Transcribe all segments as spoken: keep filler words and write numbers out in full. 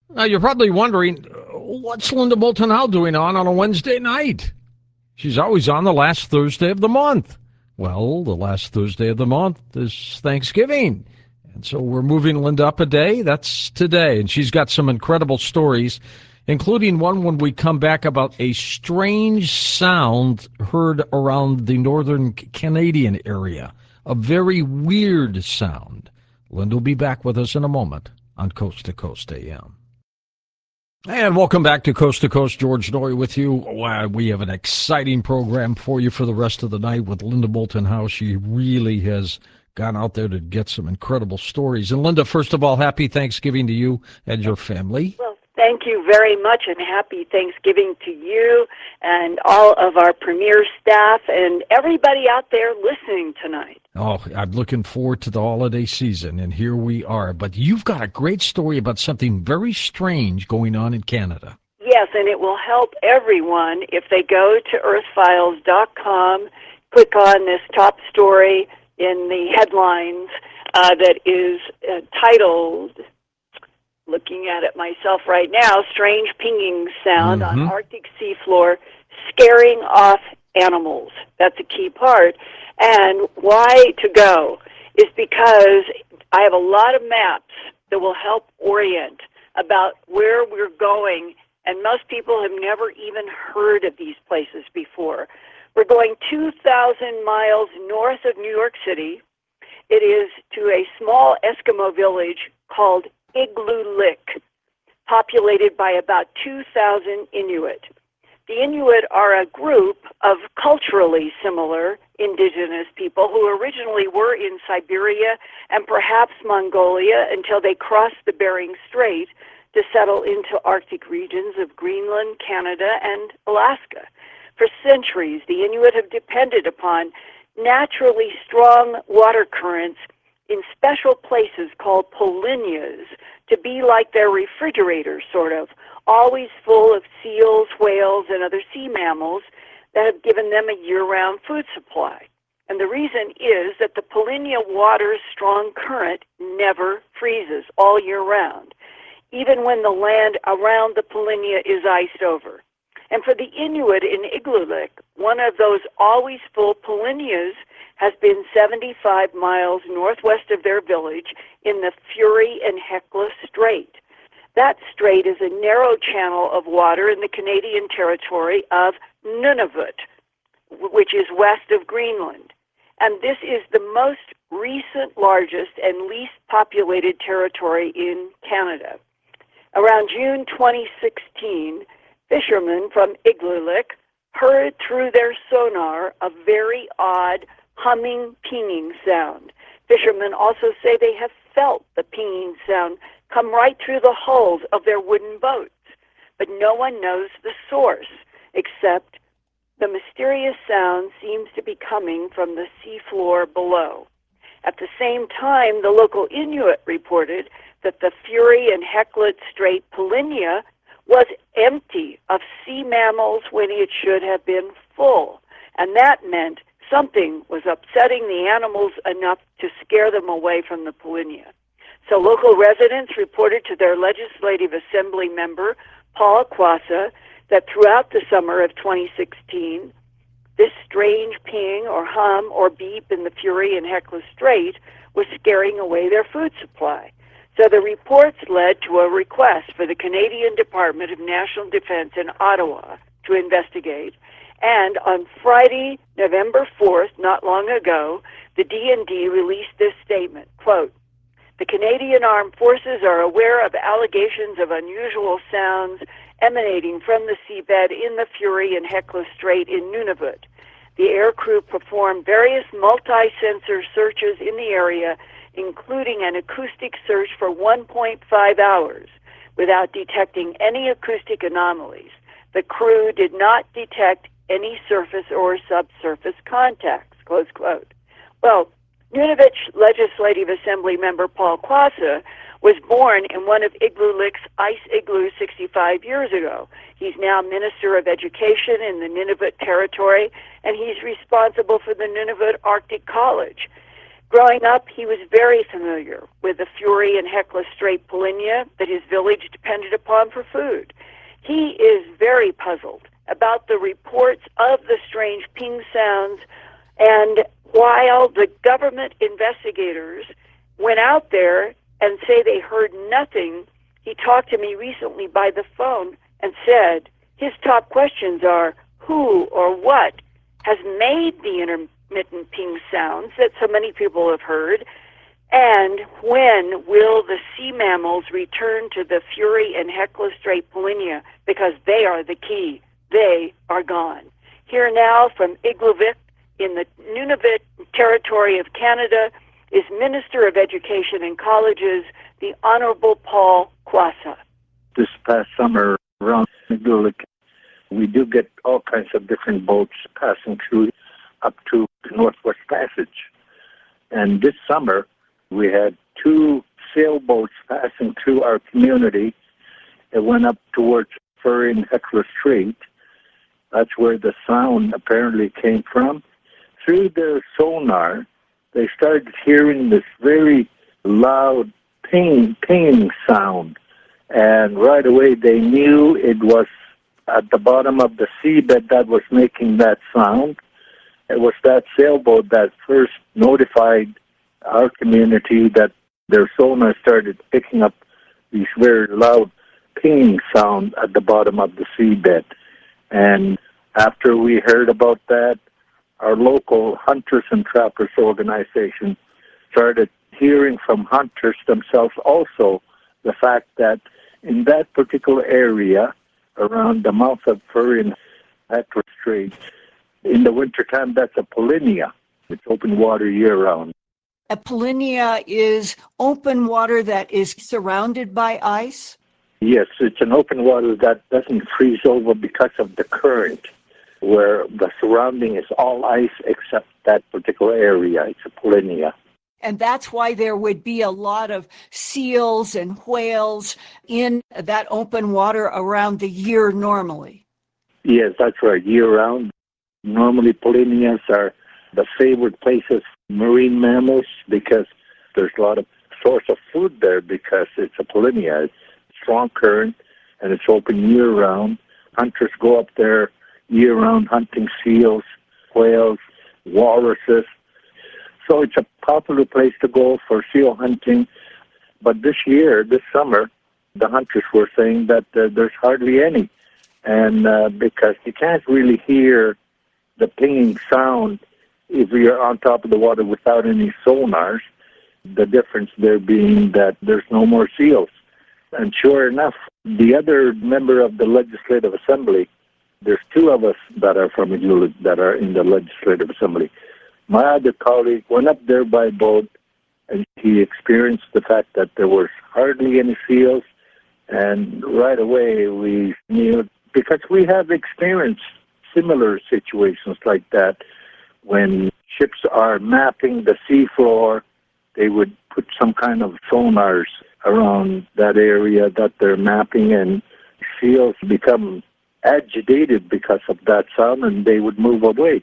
Now, you're probably wondering, uh, what's Linda Moulton Howe doing on on a Wednesday night? She's always on the last Thursday of the month. Well, the last Thursday of the month is Thanksgiving. And so we're moving Linda up a day. That's today. And she's got some incredible stories, including one when we come back about a strange sound heard around the northern Canadian area. A very weird sound. Linda will be back with us in a moment on Coast to Coast A M. And welcome back to Coast to Coast. George Noory with you. Wow, we have an exciting program for you for the rest of the night with Linda Moulton Howe. She really has gone out there to get some incredible stories. And Linda, first of all, happy Thanksgiving to you and your family. Well, thank you very much, and happy Thanksgiving to you and all of our premier staff and everybody out there listening tonight. Oh, I'm looking forward to the holiday season, and here we are. But you've got a great story about something very strange going on in Canada. Yes, and it will help everyone if they go to earth files dot com, click on this top story in the headlines uh, that is uh, titled, looking at it myself right now, Strange Pinging Sound mm-hmm. on Arctic Seafloor, Scaring Off Animals. That's a key part. And why to go is because I have a lot of maps that will help orient about where we're going, and most people have never even heard of these places before. We're going two thousand miles north of New York City. It is to a small Eskimo village called Igloolik, populated by about two thousand Inuit. The Inuit are a group of culturally similar indigenous people who originally were in Siberia and perhaps Mongolia until they crossed the Bering Strait to settle into Arctic regions of Greenland, Canada, and Alaska. For centuries, the Inuit have depended upon naturally strong water currents in special places called polynyas to be like their refrigerators, sort of, always full of seals, whales, and other sea mammals that have given them a year-round food supply. And the reason is that the polynya water's strong current never freezes all year round, even when the land around the polynya is iced over. And for the Inuit in Igloolik, one of those always full polynyas has been seventy-five miles northwest of their village in the Fury and Hecla Strait. That strait is a narrow channel of water in the Canadian territory of Nunavut, which is west of Greenland. And this is the most recent, largest, and least populated territory in Canada. Around June twenty sixteen, fishermen from Igloolik heard through their sonar a very odd humming, pinging sound. Fishermen also say they have felt the pinging sound come right through the hulls of their wooden boats, but no one knows the source, except the mysterious sound seems to be coming from the seafloor below. At the same time, the local Inuit reported that the Fury and Hecla Strait polynya was empty of sea mammals when it should have been full, and that meant something was upsetting the animals enough to scare them away from the polynya. So local residents reported to their legislative assembly member, Paul Quassa, that throughout the summer of twenty sixteen, this strange ping or hum or beep in the Fury and Hecla Strait was scaring away their food supply. So the reports led to a request for the Canadian Department of National Defense in Ottawa to investigate. And on Friday, November fourth, not long ago, the D and D released this statement, quote, "The Canadian Armed Forces are aware of allegations of unusual sounds emanating from the seabed in the Fury and Hecla Strait in Nunavut. The aircrew performed various multi-sensor searches in the area, including an acoustic search for one point five hours, without detecting any acoustic anomalies. The crew did not detect any surface or subsurface contacts," close quote. Well, Nunavut Legislative Assembly member Paul Quassa was born in one of Igloolik's ice igloos sixty-five years ago. He's now Minister of Education in the Nunavut Territory, and he's responsible for the Nunavut Arctic College. Growing up, he was very familiar with the Fury and Hecla Strait Polynya that his village depended upon for food. He is very puzzled about the reports of the strange ping sounds, and while the government investigators went out there and say they heard nothing, he talked to me recently by the phone and said his top questions are who or what has made the intermittent ping sounds that so many people have heard, and when will the sea mammals return to the Fury and Hecla Strait Polynya, because they are the key. They are gone. Here now from Igloolik in the Nunavut territory of Canada is Minister of Education and Colleges, the Honorable Paul Quassa. This past summer around Igloolik, we do get all kinds of different boats passing through up to the Northwest Passage. And this summer, we had two sailboats passing through our community. It went up towards Fury and Hecla Strait. That's where the sound apparently came from. Through their sonar, they started hearing this very loud ping, ping sound. And right away they knew it was at the bottom of the seabed that was making that sound. It was that sailboat that first notified our community that their sonar started picking up these very loud pinging sound at the bottom of the seabed. And after we heard about that, our local Hunters and Trappers organization started hearing from hunters themselves also the fact that in that particular area around the mouth of Fury and Hecla Strait, in the wintertime, that's a polynya. It's open water year-round. A polynya is open water that is surrounded by ice? Yes, it's an open water that doesn't freeze over because of the current, where the surrounding is all ice except that particular area. It's a polynya. And that's why there would be a lot of seals and whales in that open water around the year normally. Yes, that's right, year-round. Normally, polynyas are the favorite places for marine mammals because there's a lot of source of food there because it's a polynya. It's strong current, and it's open year-round. Hunters go up there year-round hunting seals, whales, walruses. So it's a popular place to go for seal hunting. But this year, this summer, the hunters were saying that uh, there's hardly any. And uh, because you can't really hear the pinging sound if you're on top of the water without any sonars, the difference there being that there's no more seals. And sure enough, the other member of the Legislative Assembly, there's two of us that are from Igloolik that are in the Legislative Assembly. My other colleague went up there by boat, and he experienced the fact that there was hardly any seals, and right away we knew, because we have experienced similar situations like that. When ships are mapping the seafloor, they would put some kind of sonars around that area that they're mapping, and seals become agitated because of that sound, and they would move away.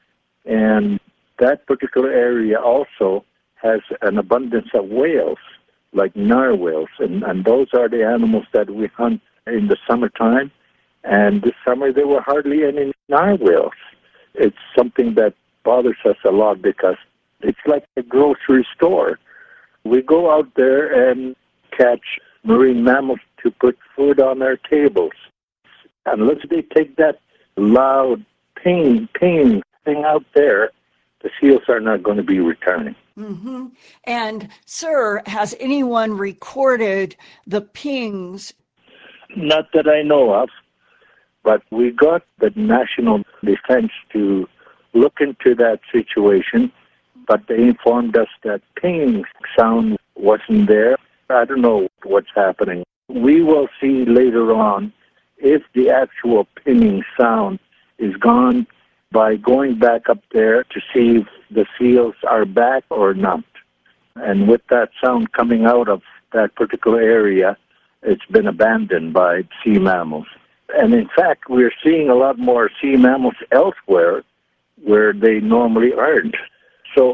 And that particular area also has an abundance of whales, like narwhals, and, and those are the animals that we hunt in the summertime. And this summer there were hardly any narwhals. It's something that bothers us a lot because it's like a grocery store. We go out there and catch marine mammals to put food on our tables. Unless they take that loud ping, ping thing out there, the seals are not going to be returning. Mm-hmm. And, sir, has anyone recorded the pings? Not that I know of, but we got the National Defense to look into that situation, but they informed us that ping sound wasn't there. I don't know what's happening. We will see later on if the actual pinging sound is gone by going back up there to see if the seals are back or not. And with that sound coming out of that particular area, it's been abandoned by sea mammals. And in fact, we're seeing a lot more sea mammals elsewhere where they normally aren't. So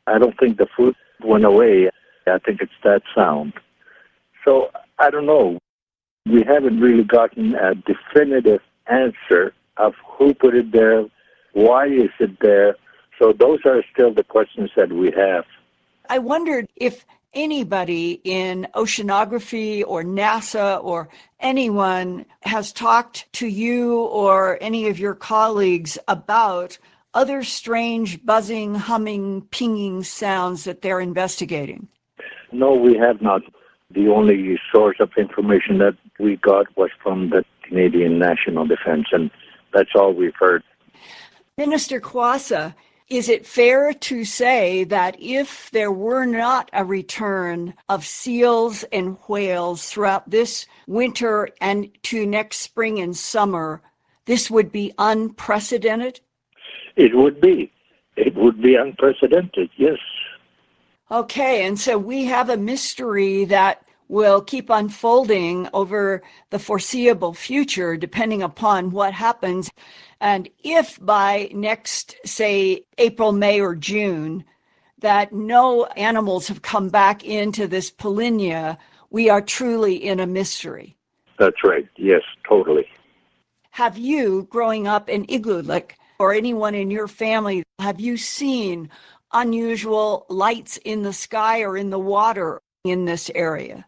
I don't think the food went away. I think it's that sound. So I don't know. We haven't really gotten a definitive answer of who put it there, why is it there. So those are still the questions that we have. I wondered if anybody in oceanography or NASA or anyone has talked to you or any of your colleagues about other strange buzzing, humming, pinging sounds that they're investigating. No, we have not. The only source of information that we got was from the Canadian National Defense, and that's all we've heard. Minister Quassa, is it fair to say that if there were not a return of seals and whales throughout this winter and to next spring and summer, this would be unprecedented? It would be. It would be unprecedented, yes. Okay, and so we have a mystery that will keep unfolding over the foreseeable future, depending upon what happens. And if by next, say, April, May, or June, that no animals have come back into this polynya, we are truly in a mystery. That's right. Yes, totally. Have you, growing up in Igloolik, or anyone in your family, have you seen unusual lights in the sky or in the water in this area?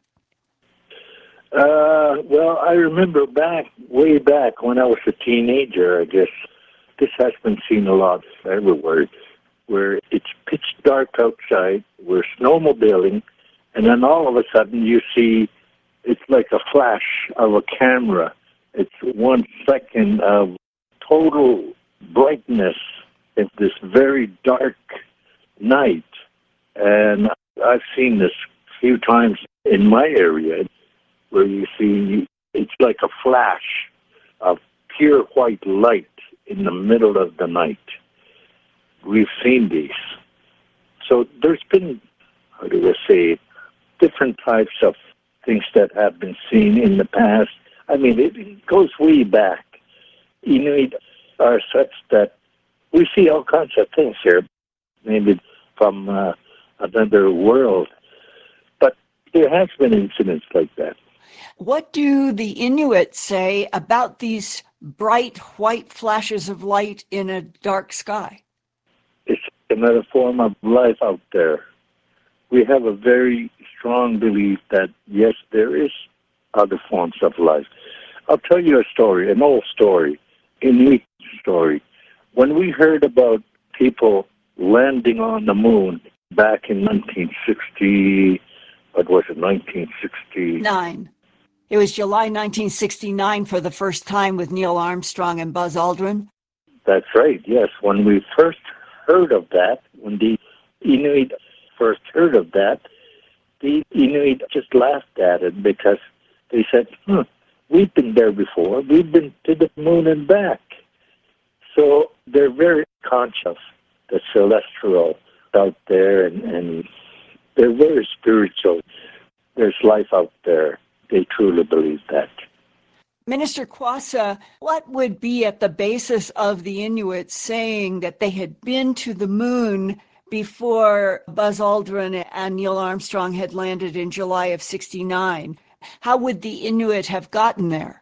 Uh, well, I remember back, way back when I was a teenager, I guess, this has been seen a lot everywhere, where it's pitch dark outside, we're snowmobiling, and then all of a sudden you see, it's like a flash of a camera. It's one second of total brightness in this very dark night. And I've seen this a few times in my area, where you see it's like a flash of pure white light in the middle of the night. We've seen these. So there's been, how do I say it, different types of things that have been seen in the past. I mean, it goes way back. Inuit are such that we see all kinds of things here, maybe from uh, another world. But there has been incidents like that. What do the Inuit say about these bright white flashes of light in a dark sky? It's another form of life out there. We have a very strong belief that, yes, there is other forms of life. I'll tell you a story, an old story, Inuit story. When we heard about people landing on the moon back in nineteen sixty, what was it, nineteen sixty? Nine. It was July nineteen sixty-nine for the first time with Neil Armstrong and Buzz Aldrin. That's right, yes. When we first heard of that, when the Inuit first heard of that, the Inuit just laughed at it because they said, hmm, we've been there before. We've been to the moon and back. So they're very conscious, the celestial out there, and, and they're very spiritual. There's life out there. They truly believe that. Minister Quassa, what would be at the basis of the Inuit saying that they had been to the moon before Buzz Aldrin and Neil Armstrong had landed in July of sixty-nine? How would the Inuit have gotten there?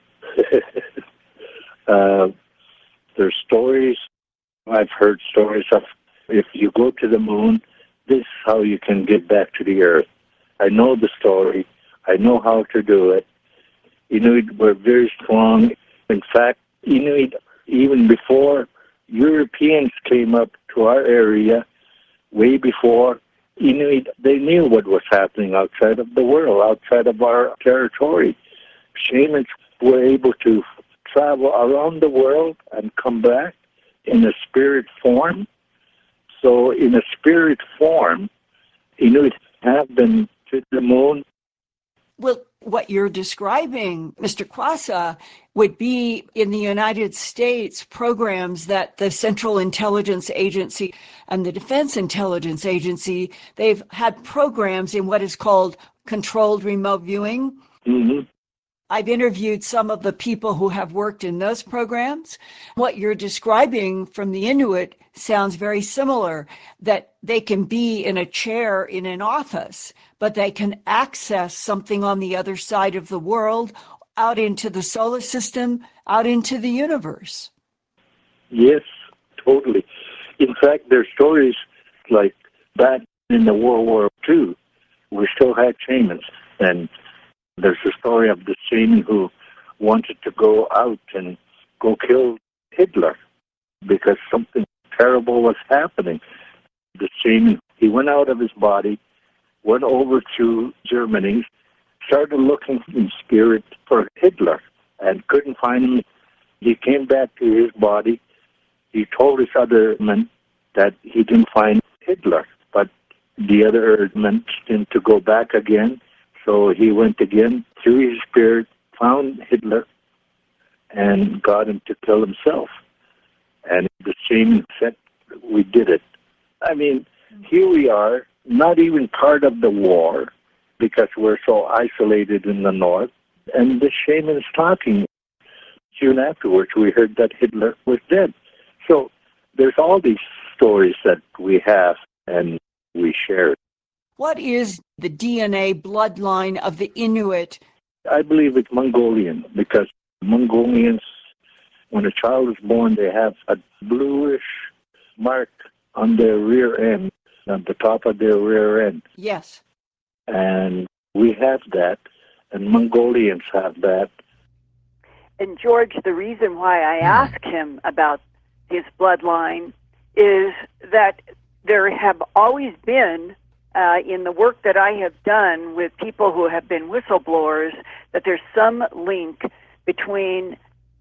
uh, there's stories. I've heard stories of if you go to the moon, this is how you can get back to the earth. I know the story. I know how to do it. Inuit were very strong. In fact, Inuit, even before Europeans came up to our area, way before, Inuit, they knew what was happening outside of the world, outside of our territory. Shamans were able to travel around the world and come back in a spirit form. So in a spirit form, Inuit have been to the moon. Well, what you're describing, Mister Quassa, would be in the United States programs that the Central Intelligence Agency and the Defense Intelligence Agency, they've had programs in what is called controlled remote viewing. Mm-hmm. I've interviewed some of the people who have worked in those programs. What you're describing from the Inuit sounds very similar, that they can be in a chair in an office, but they can access something on the other side of the world, out into the solar system, out into the universe. Yes, totally. In fact, there's stories like back in the World War Two, we still had shamans. And there's a story of the shaman who wanted to go out and go kill Hitler because something terrible was happening. The shaman, he went out of his body, went over to Germany, started looking in spirit for Hitler and couldn't find him. He came back to his body. He told his other men that he didn't find Hitler, but the other urged him to go back again. So he went again through his spirit, found Hitler, and got him to kill himself. And the shaman said, we did it. I mean, here we are, not even part of the war, because we're so isolated in the north, and the shaman's talking. Soon afterwards, we heard that Hitler was dead. So there's all these stories that we have and we share. What is the D N A bloodline of the Inuit? I believe it's Mongolian, because Mongolians, when a child is born, they have a bluish mark on their rear end, on the top of their rear end. Yes. And we have that, and Mongolians have that. And George, the reason why I asked him about his bloodline is that there have always been, uh, in the work that I have done with people who have been whistleblowers, that there's some link between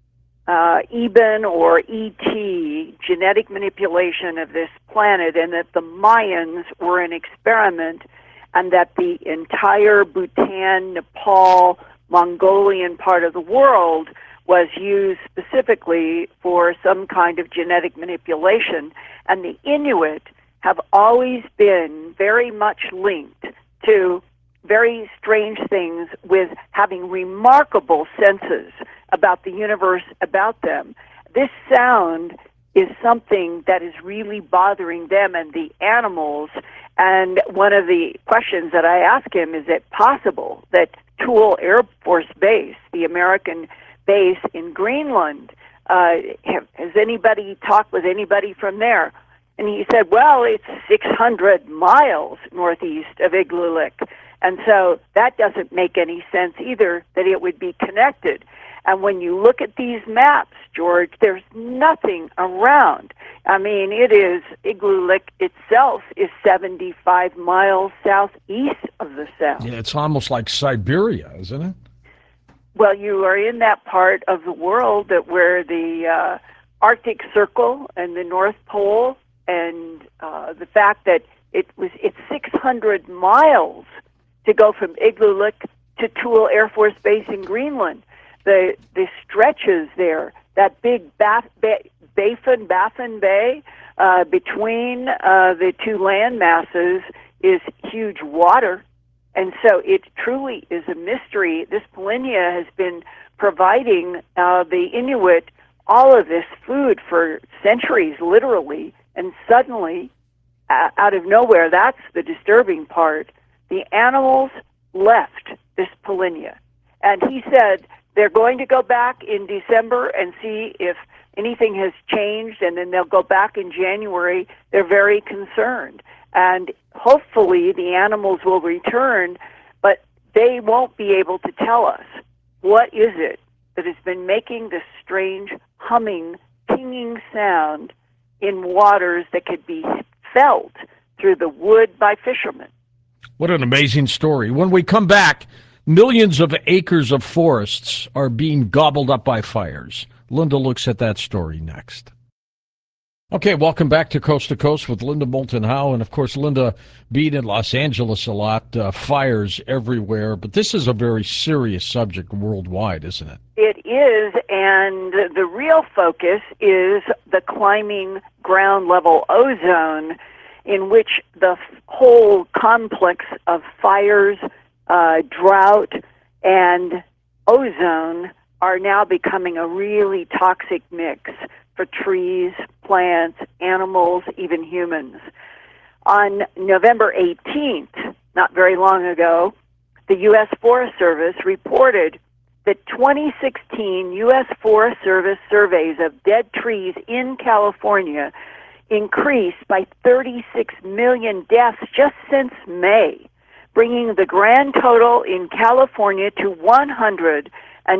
uh, Eben or E T, genetic manipulation of this planet, and that the Mayans were an experiment, and that the entire Bhutan, Nepal, Mongolian part of the world was used specifically for some kind of genetic manipulation. And the Inuit have always been very much linked to very strange things, with having remarkable senses about the universe about them. This sound is something that is really bothering them and the animals. And one of the questions that I ask him, is it possible that Thule Air Force Base, the American base in Greenland, uh, have, has anybody talked with anybody from there? And he said, well, it's six hundred miles northeast of Igloolik. And so that doesn't make any sense either, that it would be connected. And when you look at these maps, George, there's nothing around. I mean, it is, Igloolik itself is seventy-five miles southeast of the Sound. Yeah, it's almost like Siberia, isn't it? Well, you are in that part of the world that where the uh, Arctic Circle and the North Pole, and uh, the fact that it was it's six hundred miles to go from Igloolik to Thule Air Force Base in Greenland. The the stretches there, that big Baff, ba- Baffin, Baffin Bay uh, between uh, the two land masses is huge water. And so it truly is a mystery. This Polynia has been providing uh, the Inuit all of this food for centuries, literally, and suddenly, uh, out of nowhere, that's the disturbing part, the animals left this Polynia. And he said they're going to go back in December and see if anything has changed, and then they'll go back in January. They're very concerned. And hopefully the animals will return, but they won't be able to tell us what is it that has been making this strange humming, pinging sound in waters that could be felt through the wood by fishermen. What an amazing story. When we come back, millions of acres of forests are being gobbled up by fires. Linda looks at that story next. Okay, welcome back to Coast to Coast with Linda Moulton Howe. And, of course, Linda being in Los Angeles a lot, uh, fires everywhere. But this is a very serious subject worldwide, isn't it? It is, and the real focus is the climbing ground level ozone, in which the whole complex of fires, uh, drought, and ozone are now becoming a really toxic mix for trees, plants, animals, even humans. On November eighteenth, not very long ago, the U S Forest Service reported that twenty sixteen U S Forest Service surveys of dead trees in California increased by thirty-six million deaths just since May, bringing the grand total in California to one hundred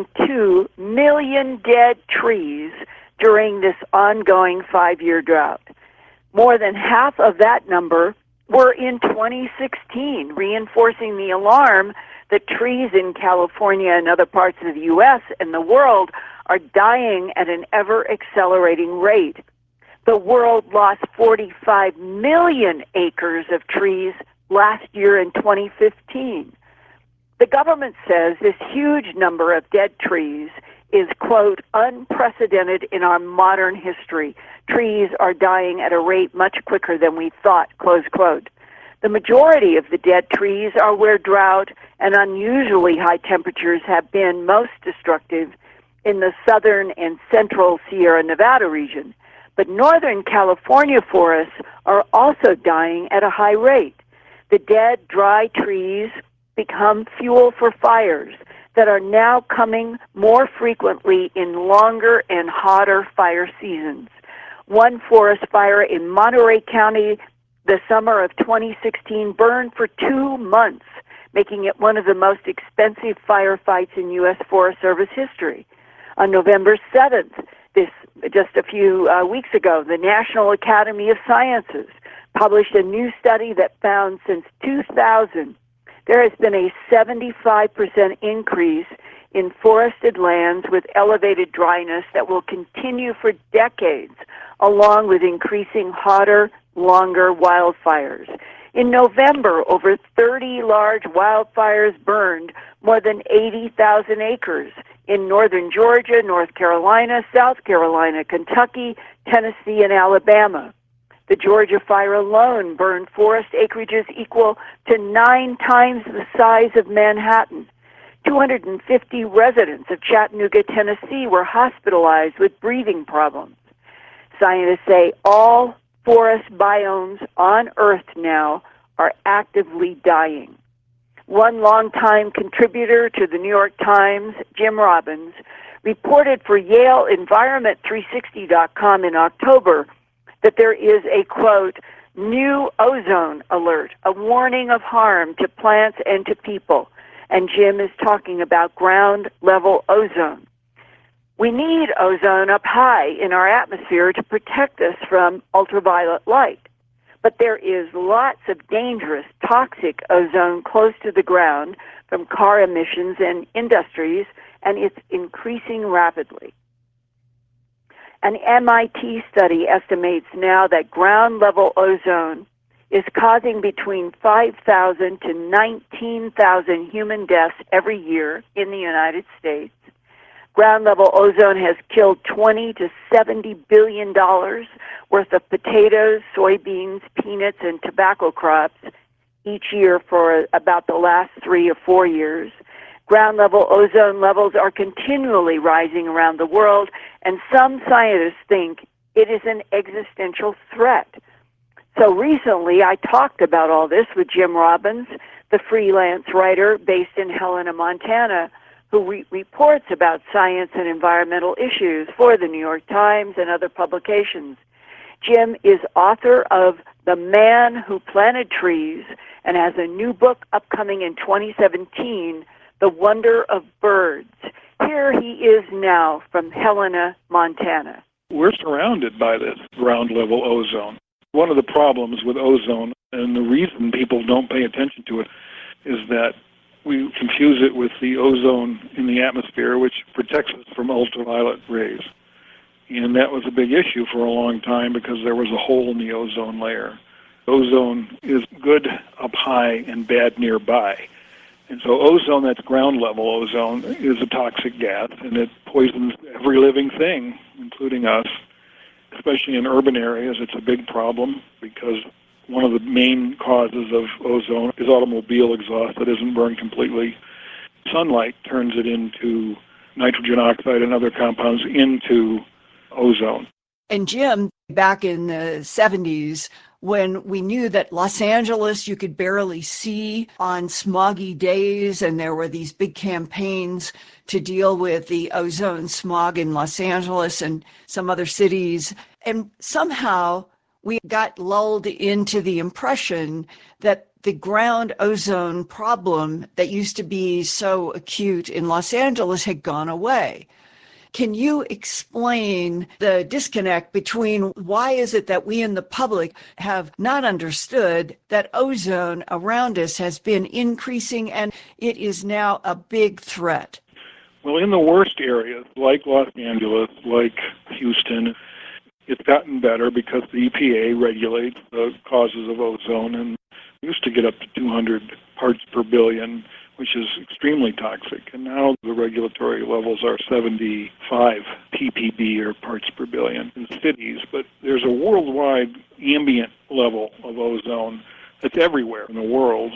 two million dead trees during this ongoing five-year drought. More than half of that number were in twenty sixteen, reinforcing the alarm that trees in California and other parts of the U S and the world are dying at an ever-accelerating rate. The world lost forty-five million acres of trees last year in twenty fifteen. The government says this huge number of dead trees is, quote, unprecedented in our modern history. Trees are dying at a rate much quicker than we thought, close quote. The majority of the dead trees are where drought and unusually high temperatures have been most destructive, in the southern and central Sierra Nevada region. But Northern California forests are also dying at a high rate. The dead, dry trees become fuel for fires that are now coming more frequently in longer and hotter fire seasons. One forest fire in Monterey County the summer of twenty sixteen burned for two months, making it one of the most expensive firefights in U S Forest Service history. On November seventh, this just a few uh, weeks ago, the National Academy of Sciences published a new study that found since two thousand, there has been a seventy-five percent increase in forested lands with elevated dryness that will continue for decades, along with increasing hotter, longer wildfires. In November, over thirty large wildfires burned more than eighty thousand acres in northern Georgia, North Carolina, South Carolina, Kentucky, Tennessee, and Alabama. The Georgia fire alone burned forest acreages equal to nine times the size of Manhattan. two hundred fifty residents of Chattanooga, Tennessee were hospitalized with breathing problems. Scientists say all forest biomes on Earth now are actively dying. One longtime contributor to the New York Times, Jim Robbins, reported for Yale Environment three sixty dot com in October that there is a, quote, new ozone alert, a warning of harm to plants and to people. And Jim is talking about ground-level ozone. We need ozone up high in our atmosphere to protect us from ultraviolet light. But there is lots of dangerous, toxic ozone close to the ground from car emissions and industries, and it's increasing rapidly. An M I T study estimates now that ground-level ozone is causing between five thousand to nineteen thousand human deaths every year in the United States. Ground-level ozone has killed twenty to seventy billion dollars worth of potatoes, soybeans, peanuts, and tobacco crops each year for about the last three or four years. Ground-level ozone levels are continually rising around the world, and some scientists think it is an existential threat. So recently I talked about all this with Jim Robbins, the freelance writer based in Helena, Montana, who re- reports about science and environmental issues for the New York Times and other publications. Jim is author of The Man Who Planted Trees and has a new book upcoming in twenty seventeen, The Wonder of Birds. Here he is now from Helena, Montana. We're surrounded by this ground-level ozone. One of the problems with ozone, and the reason people don't pay attention to it, is that we confuse it with the ozone in the atmosphere, which protects us from ultraviolet rays. And that was a big issue for a long time because there was a hole in the ozone layer. Ozone is good up high and bad nearby. And so ozone, that's ground-level ozone, is a toxic gas, and it poisons every living thing, including us. Especially in urban areas, it's a big problem because one of the main causes of ozone is automobile exhaust that isn't burned completely. Sunlight turns it into nitrogen oxide and other compounds into ozone. And Jim, back in the seventies, when we knew that Los Angeles you could barely see on smoggy days, and there were these big campaigns to deal with the ozone smog in Los Angeles and some other cities, and somehow we got lulled into the impression that the ground ozone problem that used to be so acute in Los Angeles had gone away. Can you explain the disconnect between why is it that we in the public have not understood that ozone around us has been increasing and it is now a big threat? Well, in the worst areas, like Los Angeles, like Houston, it's gotten better because the E P A regulates the causes of ozone, and we used to get up to two hundred parts per billion, which is extremely toxic. And now the regulatory levels are seventy-five P P B, or parts per billion, in cities. But there's a worldwide ambient level of ozone that's everywhere in the world.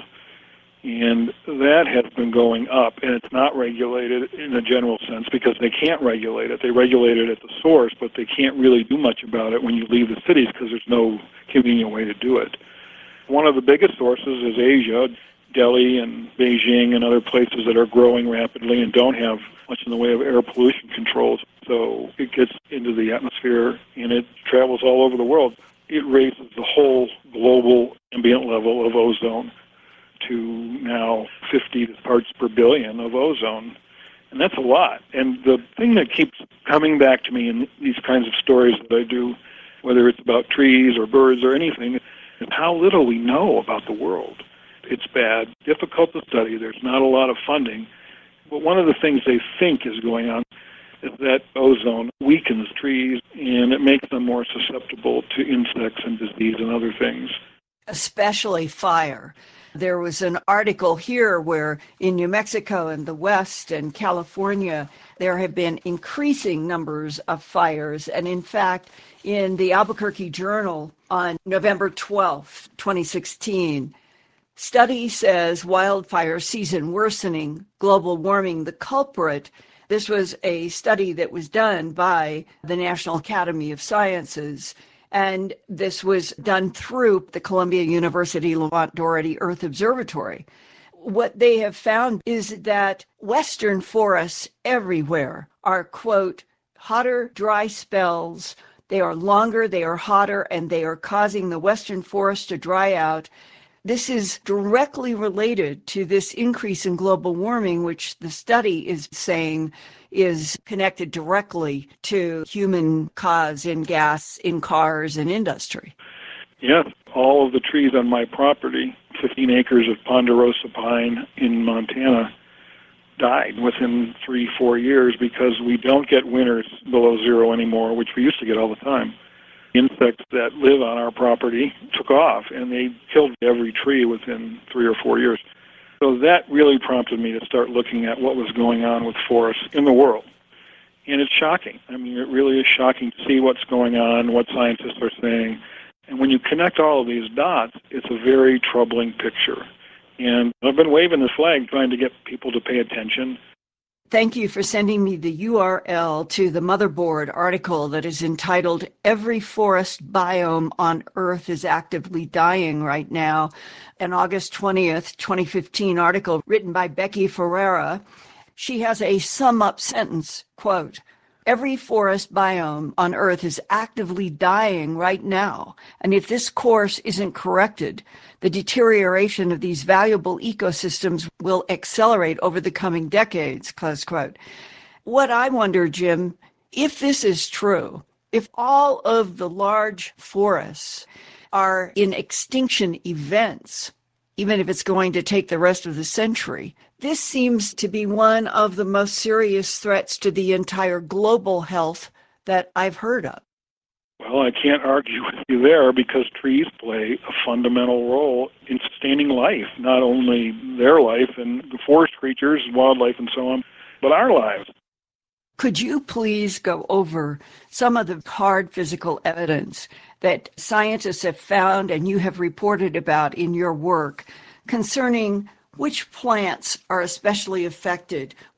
And that has been going up, and it's not regulated in a general sense because they can't regulate it. They regulate it at the source, but they can't really do much about it when you leave the cities because there's no convenient way to do it. One of the biggest sources is Asia, Delhi and Beijing and other places that are growing rapidly and don't have much in the way of air pollution controls. So it gets into the atmosphere and it travels all over the world. It raises the whole global ambient level of ozone to now fifty parts per billion of ozone. And that's a lot. And the thing that keeps coming back to me in these kinds of stories that I do, whether it's about trees or birds or anything, is how little we know about the world. It's bad, difficult to study, there's not a lot of funding. But one of the things they think is going on is that ozone weakens trees and it makes them more susceptible to insects and disease and other things. Especially fire. There was an article here where in New Mexico and the West and California, there have been increasing numbers of fires. And in fact, in the Albuquerque Journal on November twelfth, twenty sixteen, study says wildfire season worsening, global warming the culprit. This was a study that was done by the National Academy of Sciences. And this was done through the Columbia University Lamont Doherty Earth Observatory. What they have found is that Western forests everywhere are, quote, hotter, dry spells. They are longer, they are hotter, and they are causing the Western forest to dry out. This is directly related to this increase in global warming, which the study is saying is connected directly to human cause in gas, in cars, and industry. Yes, all of the trees on my property, fifteen acres of ponderosa pine in Montana, died within three, four years because we don't get winters below zero anymore, which we used to get all the time. Insects that live on our property took off, and they killed every tree within three or four years. So that really prompted me to start looking at what was going on with forests in the world. And it's shocking. I mean, it really is shocking to see what's going on, what scientists are saying. And when you connect all of these dots, it's a very troubling picture. And I've been waving the flag trying to get people to pay attention. Thank you for sending me the U R L to the Motherboard article that is entitled Every Forest Biome on Earth is Actively Dying Right Now, an August twentieth, twenty fifteen article written by Becky Ferreira. She has a sum-up sentence, quote, every forest biome on Earth is actively dying right now, and if this course isn't corrected, the deterioration of these valuable ecosystems will accelerate over the coming decades, close quote. What I wonder, Jim, if this is true, if all of the large forests are in extinction events, even if it's going to take the rest of the century, this seems to be one of the most serious threats to the entire global health that I've heard of. Well, I can't argue with you there because trees play a fundamental role in sustaining life, not only their life and the forest creatures, wildlife and so on, but our lives. Could you please go over some of the hard physical evidence that scientists have found and you have reported about in your work concerning which plants are especially affected,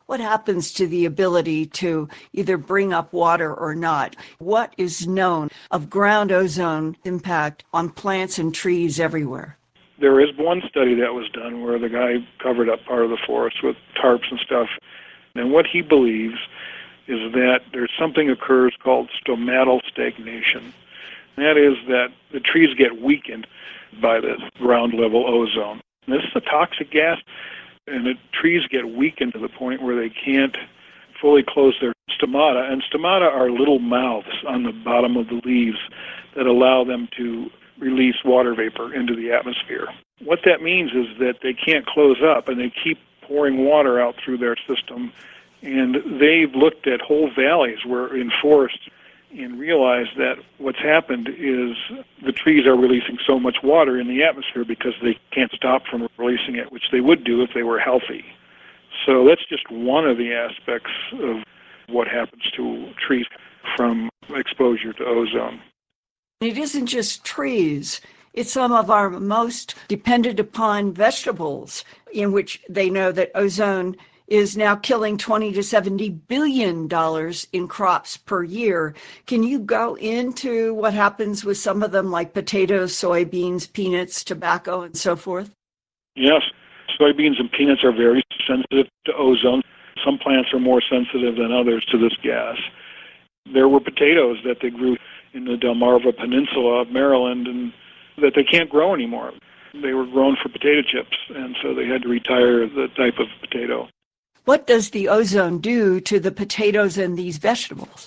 What happens to the ability to either bring up water or not? What is known of ground ozone impact on plants and trees everywhere? There is one study that was done where the guy covered up part of the forest with tarps and stuff. And what he believes is that there's something occurs called stomatal stagnation. And that is that the trees get weakened by this ground level ozone. And this is a toxic gas, and the trees get weakened to the point where they can't fully close their stomata. And stomata are little mouths on the bottom of the leaves that allow them to release water vapor into the atmosphere. What that means is that they can't close up, and they keep pouring water out through their system. And they've looked at whole valleys where in forests and realized that what's happened is the trees are releasing so much water in the atmosphere because they can't stop from releasing it, which they would do if they were healthy. So that's just one of the aspects of what happens to trees from exposure to ozone. It isn't just trees. It's some of our most dependent upon vegetables, in which they know that ozone is now killing twenty to seventy billion dollars in crops per year. Can you go into what happens with some of them, like potatoes, soybeans, peanuts, tobacco, and so forth? Yes. Soybeans and peanuts are very sensitive to ozone. Some plants are more sensitive than others to this gas. There were potatoes that they grew in the Delmarva Peninsula of Maryland and that they can't grow anymore. They were grown for potato chips, and so they had to retire the type of potato. What does the ozone do to the potatoes and these vegetables?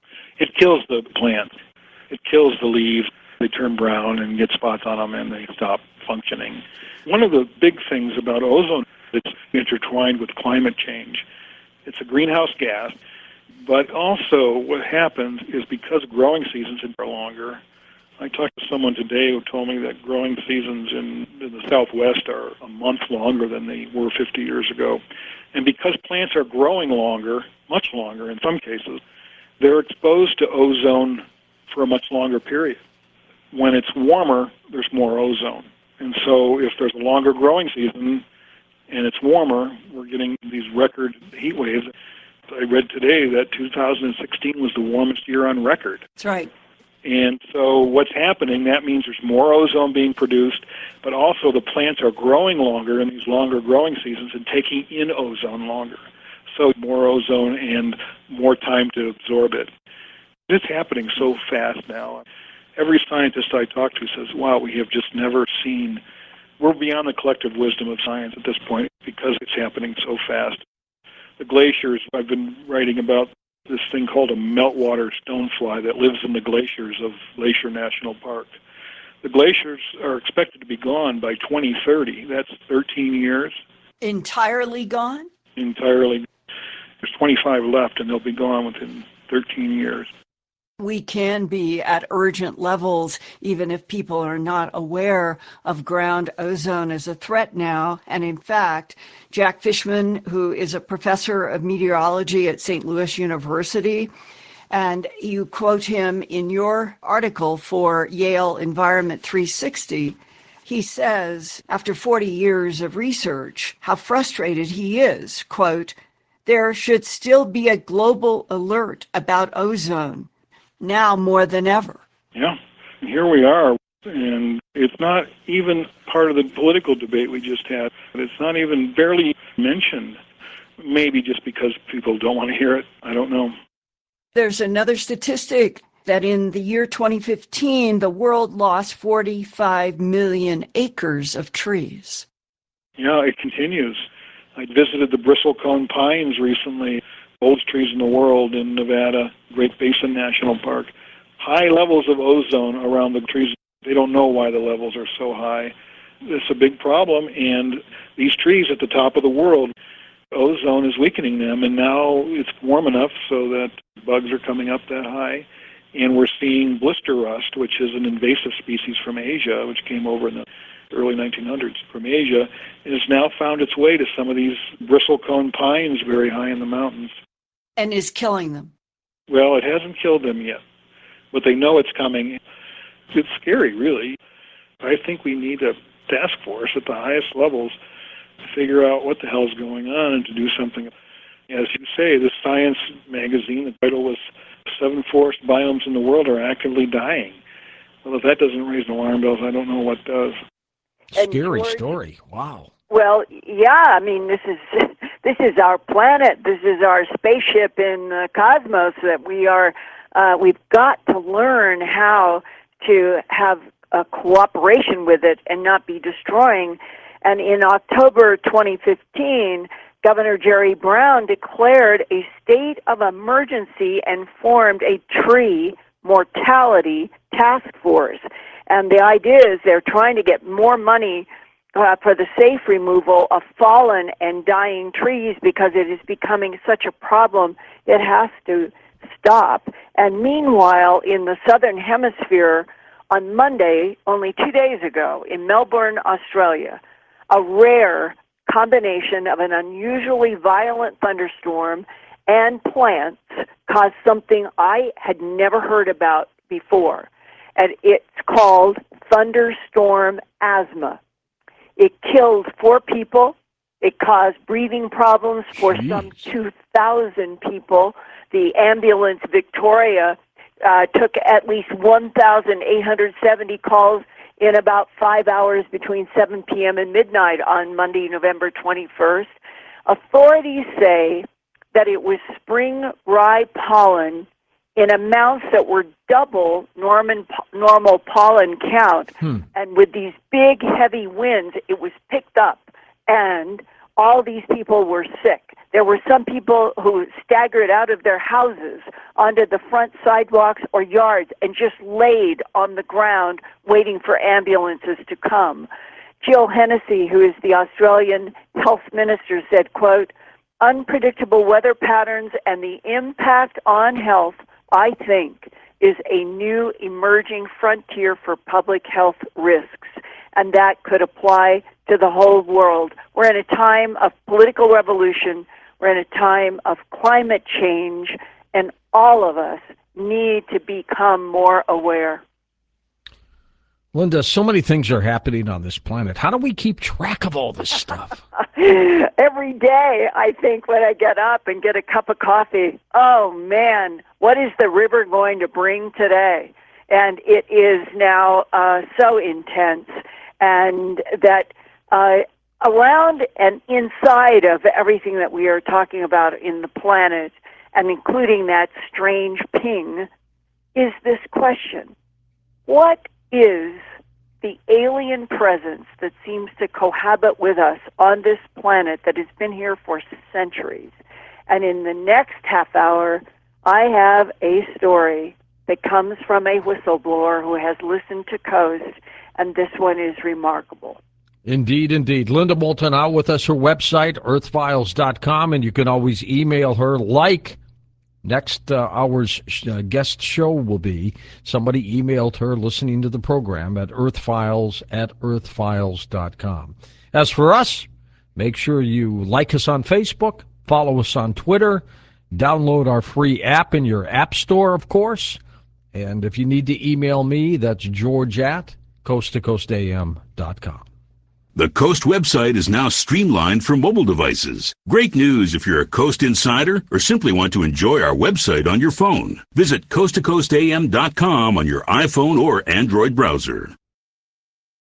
It kills the plant. It kills the leaves. They turn brown and get spots on them, and they stop functioning. One of the big things about ozone that's intertwined with climate change, it's a greenhouse gas, but also what happens is because growing seasons are longer. I talked to someone today who told me that growing seasons in, in the Southwest are a month longer than they were fifty years ago. And because plants are growing longer, much longer in some cases, they're exposed to ozone for a much longer period. When it's warmer, there's more ozone. And so if there's a longer growing season and it's warmer, we're getting these record heat waves. I read today that two thousand sixteen was the warmest year on record. That's right. And so what's happening, that means there's more ozone being produced, but also the plants are growing longer in these longer growing seasons and taking in ozone longer. So more ozone and more time to absorb it. It's happening so fast now. Every scientist I talk to says, wow, we have just never seen, we're beyond the collective wisdom of science at this point because it's happening so fast. The glaciers, I've been writing about this thing called a meltwater stonefly that lives in the glaciers of Glacier National Park. The glaciers are expected to be gone by twenty thirty. That's thirteen years. Entirely gone? Entirely. There's twenty-five left, and they'll be gone within thirteen years. We can be at urgent levels, even if people are not aware of ground ozone as a threat now. And in fact, Jack Fishman, who is a professor of meteorology at Saint Louis University, and you quote him in your article for Yale Environment three sixty, he says, after forty years of research, how frustrated he is. Quote, "There should still be a global alert about ozone, now more than ever." Yeah, here we are, and it's not even part of the political debate we just had. It's not even barely mentioned, maybe just because people don't want to hear it. I don't know. There's another statistic that in the year twenty fifteen, the world lost forty-five million acres of trees. Yeah, it continues. I visited the bristlecone pines recently, oldest trees in the world in Nevada, Great Basin National Park. High levels of ozone around the trees. They don't know why the levels are so high. It's a big problem, and these trees at the top of the world, ozone is weakening them, and now it's warm enough so that bugs are coming up that high, and we're seeing blister rust, which is an invasive species from Asia, which came over in the early nineteen hundreds from Asia, and has now found its way to some of these bristlecone pines very high in the mountains. And is killing them. Well, it hasn't killed them yet, but they know it's coming. It's scary, really. I think we need a task force at the highest levels to figure out what the hell's going on and to do something. As you say, the Science magazine, the title was Seven Forest Biomes in the World Are Actively Dying. Well, if that doesn't raise alarm bells, I don't know what does. Scary George, story. Wow. Well, yeah, I mean, this is this is our planet. This is our spaceship in the cosmos that we are, uh, we've got to learn how to have a cooperation with it and not be destroying. And in October twenty fifteen, Governor Jerry Brown declared a state of emergency and formed a tree mortality task force. And the idea is they're trying to get more money uh, for the safe removal of fallen and dying trees because it is becoming such a problem, it has to stop. And meanwhile, in the Southern Hemisphere, on Monday, only two days ago, in Melbourne, Australia, a rare combination of an unusually violent thunderstorm and plants caused something I had never heard about before. And it's called thunderstorm asthma. It killed four people. It caused breathing problems for Jeez. some two thousand people. The ambulance Victoria uh, took at least one thousand eight hundred seventy calls in about five hours between seven p.m. and midnight on Monday, November twenty-first. Authorities say that it was spring rye pollen in amounts that were double Norman, normal pollen count. Hmm. And with these big, heavy winds, it was picked up, and all these people were sick. There were some people who staggered out of their houses onto the front sidewalks or yards and just laid on the ground waiting for ambulances to come. Jill Hennessy, who is the Australian health minister, said, quote, "Unpredictable weather patterns and the impact on health, I think, is a new emerging frontier for public health risks." And that could apply to the whole world. We're in a time of political revolution. We're in a time of climate change, and all of us need to become more aware. Linda, so many things are happening on this planet. How do we keep track of all this stuff? Every day, I think, when I get up and get a cup of coffee, oh, man, what is the river going to bring today? And it is now uh, so intense, and that uh, around and inside of everything that we are talking about in the planet, and including that strange ping, is this question: what is the alien presence that seems to cohabit with us on this planet that has been here for centuries? And in the next half hour, I have a story that comes from a whistleblower who has listened to Coast, and this one is remarkable. Indeed, indeed. Linda Moulton out with us, her website, earth files dot com, and you can always email her like next uh, hour's uh, guest show will be. Somebody emailed her listening to the program at earthfiles at earth files dot com. As for us, make sure you like us on Facebook, follow us on Twitter, download our free app in your app store, of course. And if you need to email me, that's George at coast to coast a m dot com. The Coast website is now streamlined for mobile devices. Great news if you're a Coast insider or simply want to enjoy our website on your phone. Visit coast to coast a m dot com on your iPhone or Android browser.